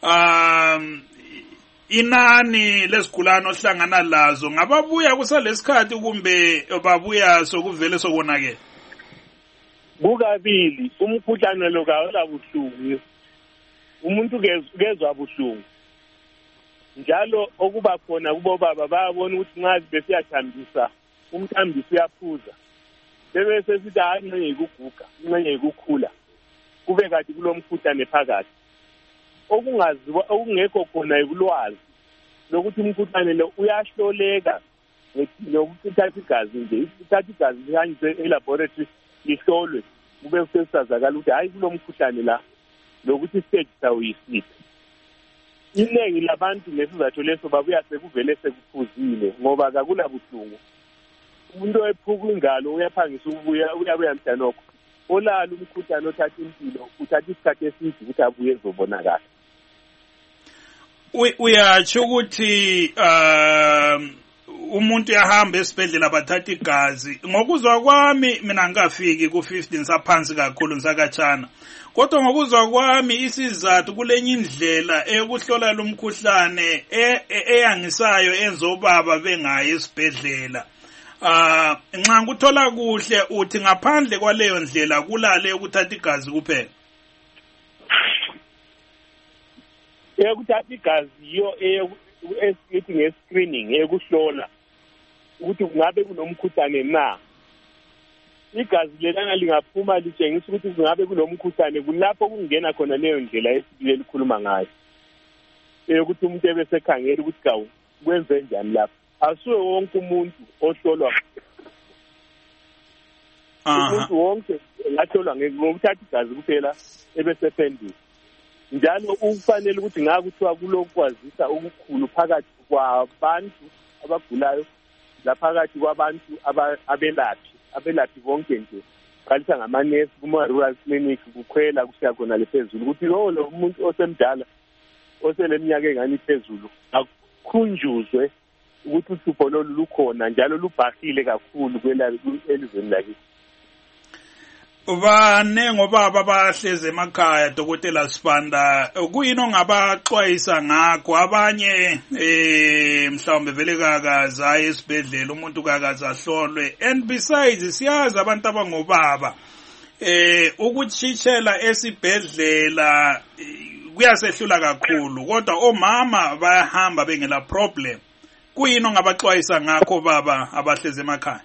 inani lesigulane ohlangana lazo ngababuya kusalesikhathi kumbe babuya sokuvele sokonakela? Kukabili. Umkhuhlane lo kawula buhlungu, umuntu kezwa buhlungu. Njalo okuba khona kubo baba bayabona ukuthi nxa besiyathambisa umthambisi uyaphuza bese sithi ingxenye ikuguga ingxenye ikukhula kube kathi kulomkhuhlane phakathi okungaziwa okungekho khona ikulwazi lokuthi umkhuhlane lo uyahloleka ngokuthatha igazi nje ithatha igazi lihanjwe elaboratory lihlolwe kube kusasazakala ukuthi hayi kulomkhuhlane la lokuthi stage sawo yisiphi. Iningi labantu nesizathu leso babuya sekuvele sekuphuzile ngoba akula buhlungu. Umuntu ephuka ingalo uyaphangisa ukubuya uyabuya mhlanokho. Olala umkhuhlane othatha impilo uthatha isikhathi eside ukuthi abuye ezobonakala. Uyatsho ukuthi umuntu yahamba esibhedlela bathatha igazi. Ngokuzwa kwami mina ngikafiki ku-15 saphansi kakhulu ngisakatshana. Kodwa ngokuzwa kwami isizathu kulenye indlela eyokuhlola lo mkhuhlane eyangisayo enzobaba bengayi esibhedlela. Nxa nguthola kuhle uthi ngaphandle kwaleyo ndlela kulale ukuthatha igazi kuphela. Ukuthatha igazi yo esithi nge-screening ekuhlola ukuthi kungabe kunomkhuhlane na. Igazi lelana lingaphuma litshengisa ukuthi kungabe kulomkhuhlane kulapho kungena khona leyo ndlela esibile likhuluma ngayo. Ukuthi umuntu ebesekhangela ukuthi kawu kwenze njani lapho. Asuwe wonke umuntu ohlolwa. Umuntu wonke ngahlolwa ngokuthatha igazi kuphela ebesephendula. Njalo ufanele ukuthi ngakuthiwa kulokwazisa okukhulu phakathi kwabantu abagulayo laphakathi kwabantu abelaphi bonke nje qalisa ngamanesi kuma-rural clinic kukhwela kusiya khona lephezulu ukuthi lo umuntu osemdala oseleminyaka engani phezulu akukhunjuzwe ukuthi uhlupho lolu lukhona njalo lubhahile kakhulu elizweni lakithi. Banengi obaba bahleze emakhaya Dr. Sibanda, kuyini ongabaxwayisa ngakho? Abanye mhlawumbe vele kakaza esibhedlela umuntu kakaza ahlolwe, and besides siyazi abantu abangobaba ukutshitshela esibhedlela kuyasehlula kakhulu, kodwa omama bayahamba bengela problem. Kuyini ongabaxwayisa ngakho baba abahleze emakhaya?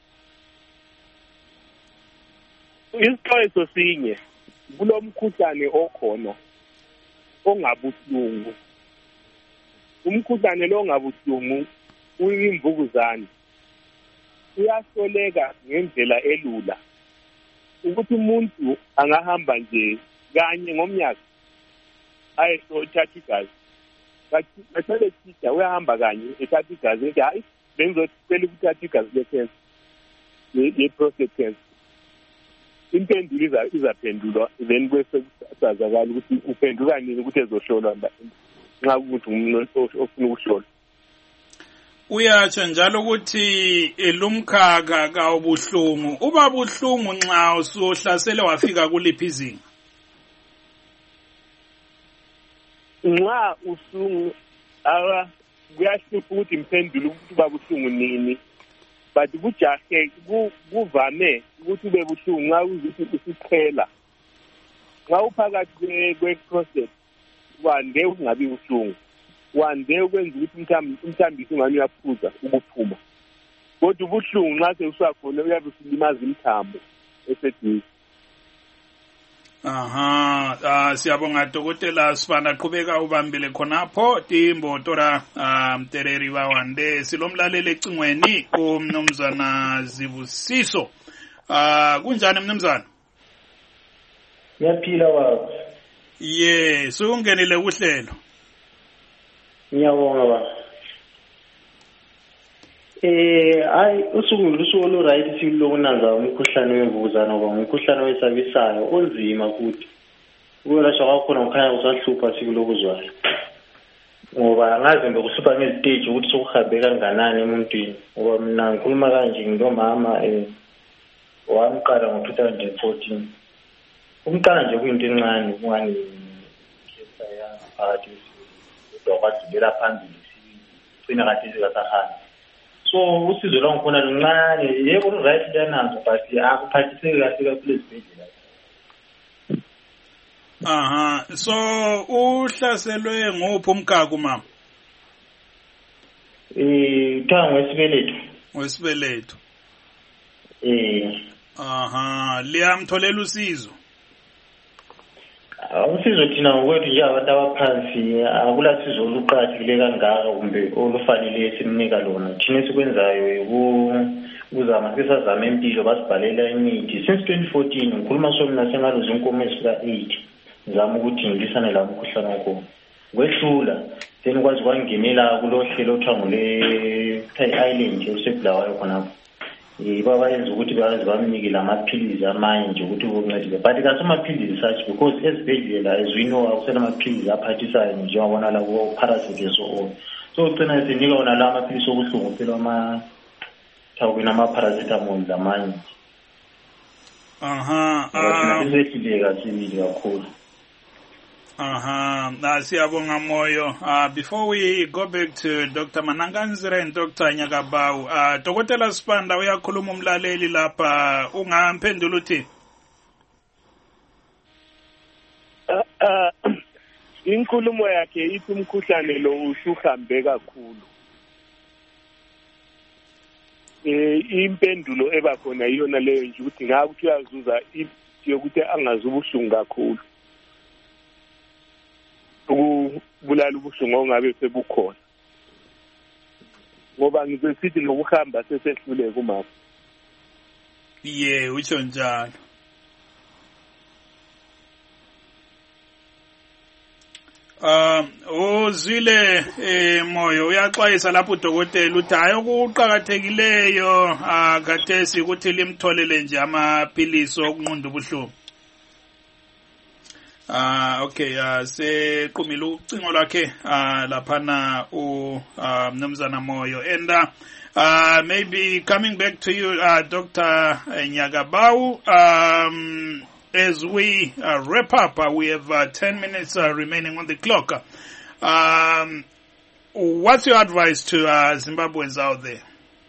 Isixwayiso sinye kulomkhuhlane okhona ongabuhlungu. Umkhuhlane lo ongabuhlungu uyimvukuzane. Uyahloleka ngendlela elula. Ukuthi umuntu angahamba nje kanye ngomnyaka ayethatha igazi. Bathole thisha uyahamba kanye ethatha igazi nje hayi bengizocela ukuthatha igazi lecancer. Ye-prostate cancer. Impendulo izaphendulwa then bese kusazakala ukuthi uphenduka nini ukuthi ezohlolwa nxa ukuthi umuntu ofuna ukuhlolwa. uyatsho njalo ukuthi lumkhakha kawubuhlungu uba buhlungu nxa usuhlasele wafika kuliphi izinga nxa usungu kuyahlupha ukuthi impendule ukuthi uba buhlungu nini but kujahe kuvame ukuthi ube buhlungu nxa uzuthi usiqhela nxa uphakathi kwe-process wande ukungabi buhlungu wande ukwenza ukuthi umthambisi ungani uyaphuza ukuphuma kodwa ubuhlungu nxa sewusakhona uyabe usilimaza imthambo eseduze. Siyabonga Dokotela Sibanda qhubeka ubambile khonapho timbotora Mtereri Bawande silomlaleli ecingweni uMnumzana Zibusiso. Kunjani mnumzana? Ngiyaphila baba. Yes, ungenile kuhlelo. Ngiyabonga baba. Usuku olu right silokunanza umkhuhlane wemvukuzane ngoba umkhuhlane wesabisayo onzima futhi. Ukwelashwa kwakhona ukhanya usahlupha sikulokuzwayo. Ngoba angaze ngokuhlupha ngeziteji ukuthi sokuhambe kanganani emuntwini. Ngoba mina ngikhuluma kanje ngomama wamqala ngo-2014. Umqala nje kuyinto encane kungani kesa yaphakathi kodwa kwadlulela phambili sigcina kathi sikasahamba. So usizo lwangikhona luncane yebo right lanazo but akuphathiseki kahle kakhulu esibhedlela. So uhlaselwe nguphi umkhakha mama? Uthango wesibeletho. Liyamtholela usizo. Usizo thina ngokwethu nje abantu abaphansi akulasizo oluqakathekile kangaka kumbe olufanele simnika lona. Thina esikwenzayo ukuzama sisazama impilo basibhalela imithi since 2014 ngikhuluma mina sengaluza inkomo ezifika 8 ngizama ukuthi ngilisane la umkhuhlane wakho kwehlula senikwazi kwangenela kulohlelo othango le Island osebulawayo khonapho baba yenza ukuthi bamnike lamaphilizi amanye nje ukuthi ukuncedile but kasamaphilizi such because esibhedlela as we know awusela amaphilizi aphathisayo nje wabona la ku parasitic so ugcina sinika wona la amaphilizi obuhlungu phela thawubina ama-paracetamol lamanye. Sehluleka sibili kakhulu. Siyabonga Moyo. Before we go back to Dr. Mananganzire and Dr. Nyagabau, Dokotela Sibanda uyakhuluma umlaleli lapha ungamphendula uthi? Inkulumo yakhe ithi umkhuhlane lo usuhambe kakhulu. Impendulo ebakhona iyona leyo nje ukuthi ngakuthi uyazuza yokuthi angazubuhlungu kakhulu. Ukubulala ubuhlungu ongabe sebukhona. Ngoba ngizesithi nokuhamba sesehluleka umama. Utsho njalo. Uzwile Moyo uyaxwayisa lapho udokotela uthi hayi okuqhakathekileyo khathesi ukuthi limtholele nje amaphilisi okunqunda ubuhlungu. Okay, seqhumile ucingo lwakhe laphana uMnumzana Moyo and maybe coming back to you Dr. Nyagabau, as we wrap up, we have 10 minutes remaining on the clock. What's your advice to Zimbabweans out there?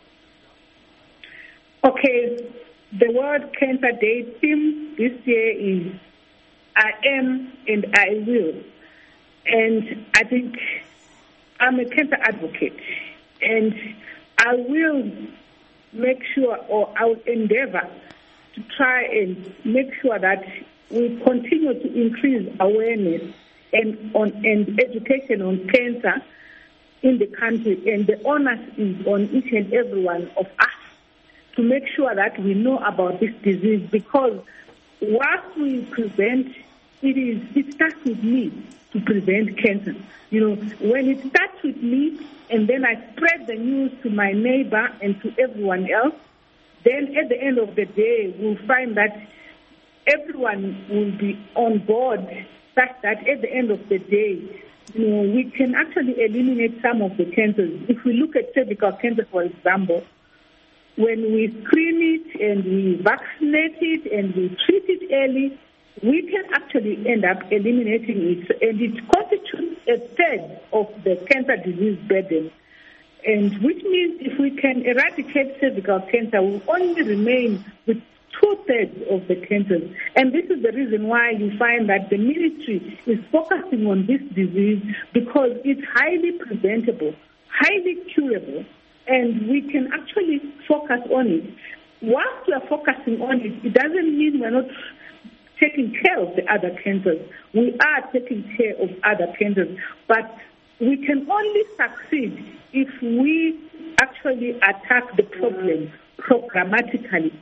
Okay, the World Cancer Day theme this year is I am and I will. And I think I'm a cancer advocate and I will make sure or I will endeavor to try and make sure that we continue to increase awareness and education on cancer in the country. And the onus is on each and every one of us to make sure that we know about this disease, because once we prevent, it starts with me to prevent cancer. You know, when it starts with me and then I spread the news to my neighbor and to everyone else, then at the end of the day, we'll find that everyone will be on board, such that at the end of the day, we can actually eliminate some of the cancers. If we look at cervical cancer, for example, when we screen it and we vaccinate it and we treat it early, we can actually end up eliminating it, and it constitutes a third of the cancer disease burden. And which means if we can eradicate cervical cancer, we will only remain with 2/3 of the cancers. And this is the reason why you find that the ministry is focusing on this disease, because it's highly preventable, highly curable, and we can actually focus on it. Whilst we are focusing on it, it doesn't mean we're not taking care of the other cancers. We are taking care of other cancers, but we can only succeed if we actually attack the problem programmatically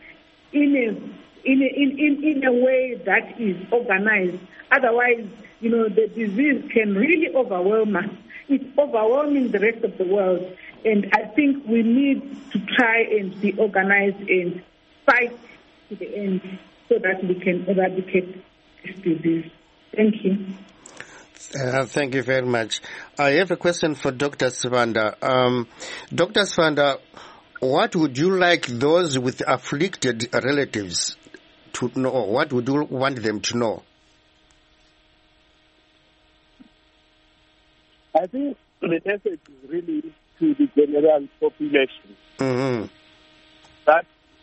in a way that is organized. Otherwise, the disease can really overwhelm us. It's overwhelming the rest of the world, and I think we need to try and be organized and fight to the end so that we can eradicate this disease. Thank you. Thank you very much. I have a question for Dr. Sibanda. Dr. Sibanda, what would you like those with afflicted relatives to know? What would you want them to know? I think the message is really to the general population that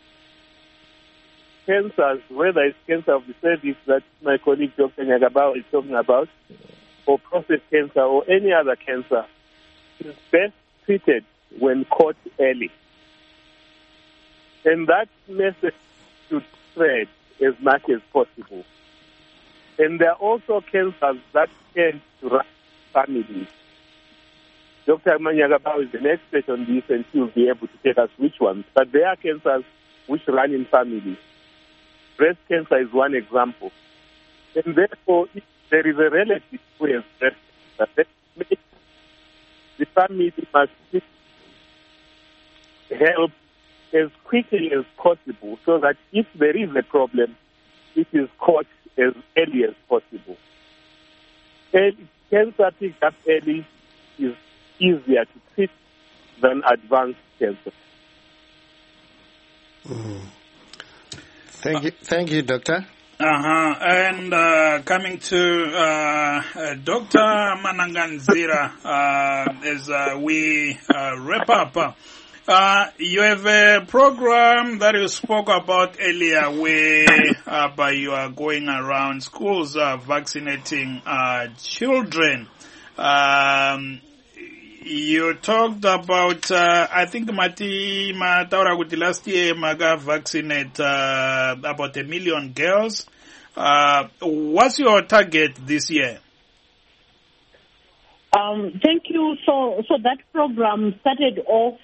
cancers, whether it's cancer of the cervix that my colleague Dr. Nyagabao is talking about, or prostate cancer or any other cancer, is best treated when caught early. And that message should spread as much as possible. And there are also cancers that tend to run families. Dr. Nyagabao is an expert on this, and she will be able to tell us which ones. But there are cancers which run in families. Breast cancer is one example. And therefore, if there is a relative who has breast cancer, the family must help as quickly as possible so that if there is a problem, it is caught as early as possible. Cancer picked up early is easier to treat than advanced cancer. Thank you, Doctor. And coming to Dr. Mananganzira, as we wrap up, you have a program that you spoke about earlier where you are going around schools vaccinating children. You talked about, I think Mati Mataura Guti last year Maga vaccinate about 1 million girls. What's your target this year? Thank you. So that program started off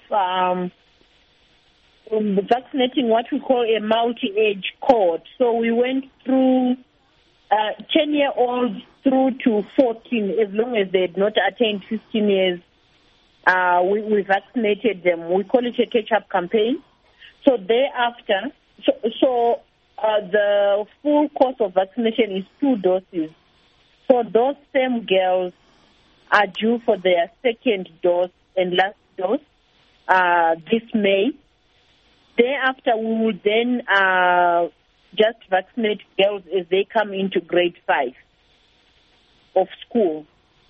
vaccinating what we call a multi-age cohort. So we went through 10-year-olds through to 14, as long as they had not attained 15 years. We vaccinated them. We call it a catch-up campaign. So thereafter, the full course of vaccination is 2 doses. So those same girls are due for their second dose and last dose this May. Thereafter, we will then just vaccinate girls as they come into grade 5 of school.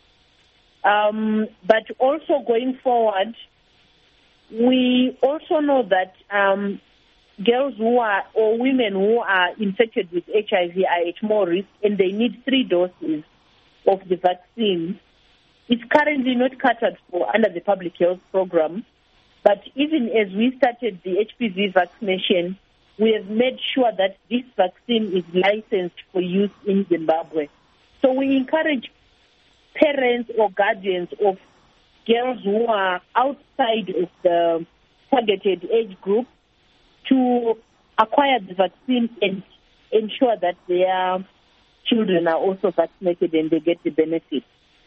But also going forward, we also know that girls who are, or women who are infected with HIV are at more risk, and they need 3 doses of the vaccine. It's currently not catered for under the public health program, but even as we started the HPV vaccination, we have made sure that this vaccine is licensed for use in Zimbabwe. So we encourage parents or guardians of girls who are outside of the targeted age group to acquire the vaccine and ensure that their children are also vaccinated and they get the benefit.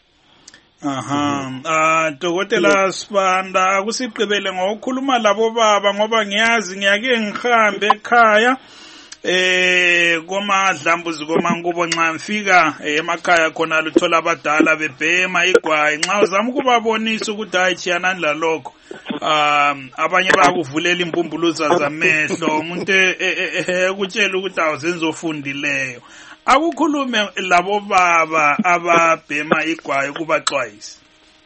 Dokotela Sibanda akusigqibele ngokukhuluma labo baba ngoba ngiyazi ngiyake ngihambe ekhaya koma dlambuzi koma ngubo nxa mfika emakhaya khona luthola abadala bebhema igwayi nxa uzama ukubabonisa ukuthi hayi chiyanani lalokho abanye bayakuvulela imbumbuluza zamehlo umuntu ekutshela ukuthi awuzenze ofundileyo akukhulume labo baba ababhema igwayi kubaxwayisa.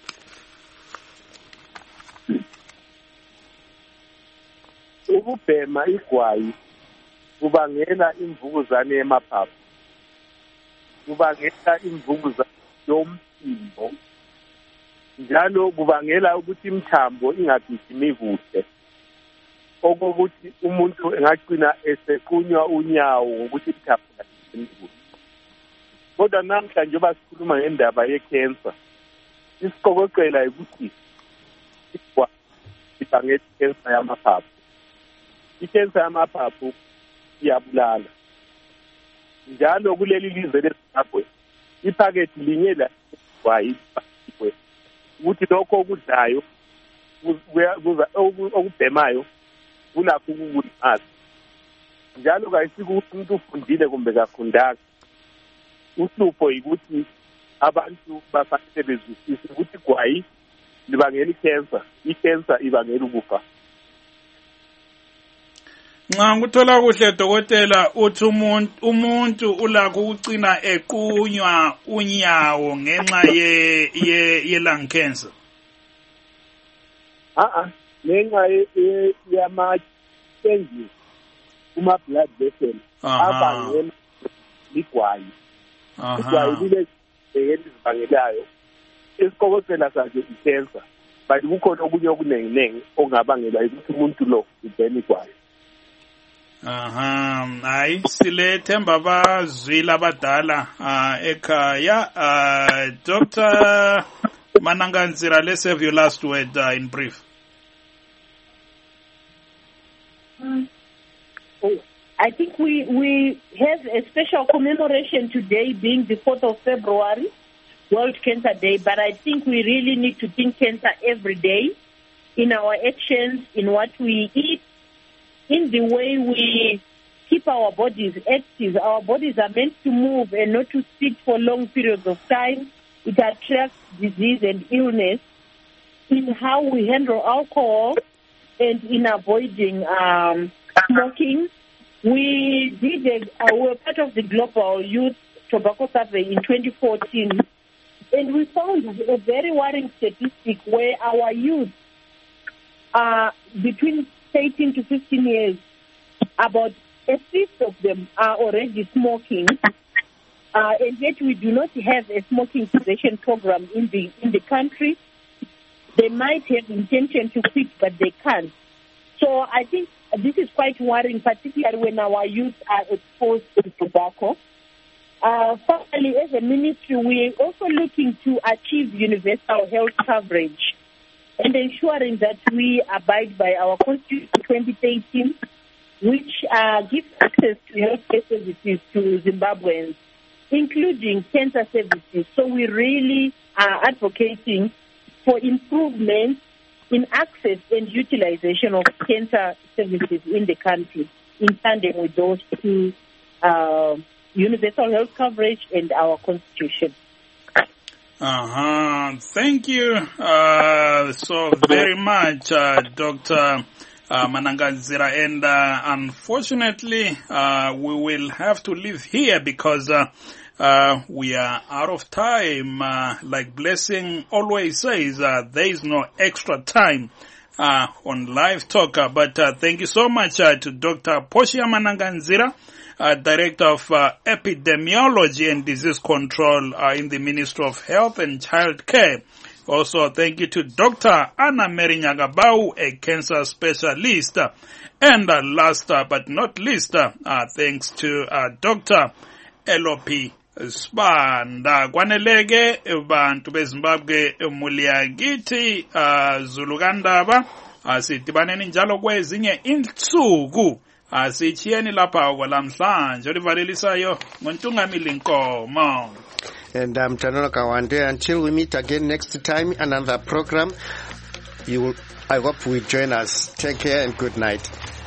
Ukubhema igwayi kubangela imvukuzane yemaphaphu, kubangela imvukuzane yomphimbo, njalo kubangela ukuthi imithambo ingagijimi kuhle, okokuthi umuntu engagcina esequnywa unyawo ngokuthi imithambo ingagijimi kuhle. Kodwa namhla njengoba sikhuluma ngendaba ye-cancer, isiqokoqela ukuthi igwayi libangela i-cancer yamaphaphu. I-cancer yamaphaphu iyabulala. Njalo kuleli lizwe leZimbabwe iphakethi linye la igwayi ukuthi lokho okudlayo okubhemayo kulapho ukukulimaza. Njalo kayisikuthi umuntu ufundile kumbe kafundanga. Uhlupho yikuthi abantu bafanele bezwisise ukuthi igwayi libangela i-cancer, i-cancer ibangela ukufa. Nxa nguthola kuhle dokotela uthi umuntu ulakho ukucina equnywa unyawo ngenxa ye lung cancer. Ngenxa yama-changes kuma blood vessels abangela igwayi. Igwayi lile elizibangelayo esiqokoqela sakhe i-cancer, but kukhona okunye okunenginengi ongabangela ukuthi umuntu lo ubhema igwayi. Hayi silethemba bazwile abadala ekhaya. Dr. Mananganzira, let's have your last word in brief. I think we have a special commemoration today being the 4th of February, World Cancer Day, but I think we really need to think cancer every day in our actions, in what we eat, in the way we keep our bodies active. Our bodies are meant to move and not to sit for long periods of time. It attracts disease and illness. In how we handle alcohol and in avoiding smoking. We were part of the Global Youth Tobacco Survey in 2014, and we found a very worrying statistic where our youth between 18 to 15 years, about a fifth of them are already smoking, and yet we do not have a smoking cessation program in the country. They might have intention to quit, but they can't. So I think this is quite worrying, particularly when our youth are exposed to tobacco. Finally, as a ministry, we are also looking to achieve universal health coverage and ensuring that we abide by our Constitution 2018, which gives access to health services to Zimbabweans, including cancer services. So we really are advocating for improvements in access and utilization of cancer services in the country, in tandem with those two, universal health coverage and our Constitution. Thank you so very much, Dr. Mananganzira. And unfortunately, we will have to leave here because we are out of time. Like Blessing always says, there is no extra time on Live Talk. But thank you so much to Dr. Portia Mananganzira, Director of Epidemiology and Disease Control in the Ministry of Health and Child Care. Also, thank you to Dr. Anna Mary Nyagabau, a cancer specialist. And last but not least, thanks to Dr. Elopi Sibanda. Kwaneleke bantu beZimbabwe muliyakithi Zulukandaba asidibaneni njalo kwezinye insuku asichiyeni lapha kwalamhlanje olivalelisayo ngontungamili Nkomo. And I'm Tanola Kawande. Until we meet again next time, another program. I hope you join us. Take care and good night.